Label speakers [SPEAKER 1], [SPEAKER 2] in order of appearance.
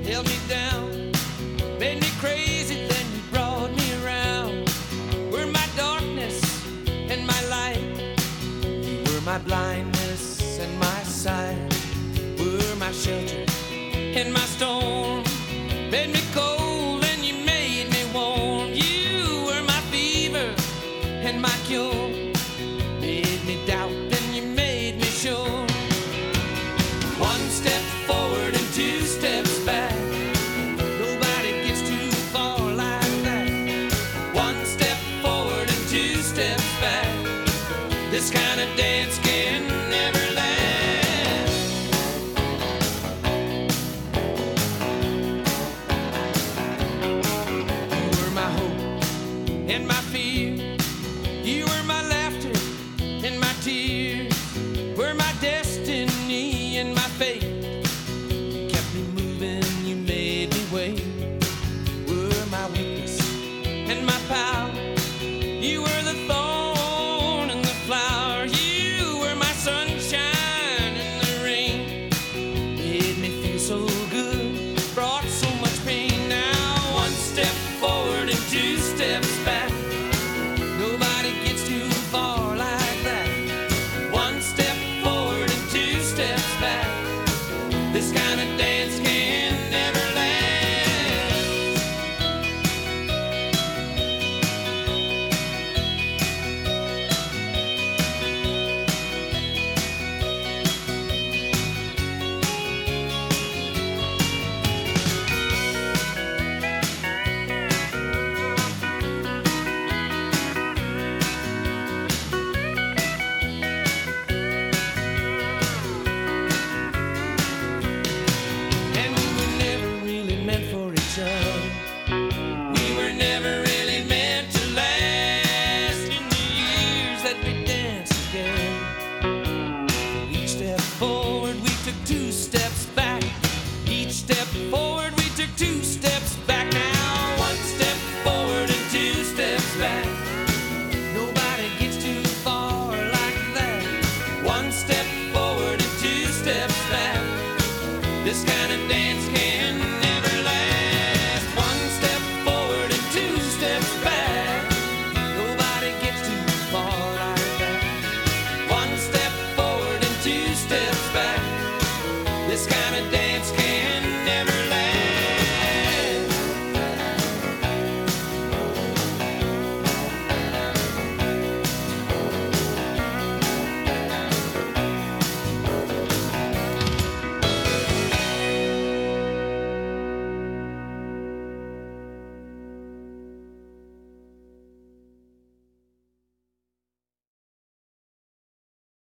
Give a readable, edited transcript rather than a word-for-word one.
[SPEAKER 1] held me down, made me crazy, then you brought me around. Were my darkness and my light, you were my blindness and my sight, were my shelter in my storm, made me cold and you made me warm. You were my fever and my cure, made me doubt and you made me sure. One step forward and two steps back, nobody gets too far like that. One step forward and two steps back, this kind of dance can never last. And my fear, you were my laughter and my tears, were my destiny and my fate. You kept me moving, you made me wait, were my weakness and my power. You were the thorn and the flower, you were my sunshine and the rain, made me feel so good, brought so much pain. Now one step forward and two steps back, nobody gets too far like that. One step forward and two steps back, this kind of dance can never we were never really meant to last. In the years that we danced together, each step forward we took two steps back. Each step forward we took two steps back. Now one step forward and two steps back, nobody gets too far like that. One step forward and two steps back, this kind of dance can never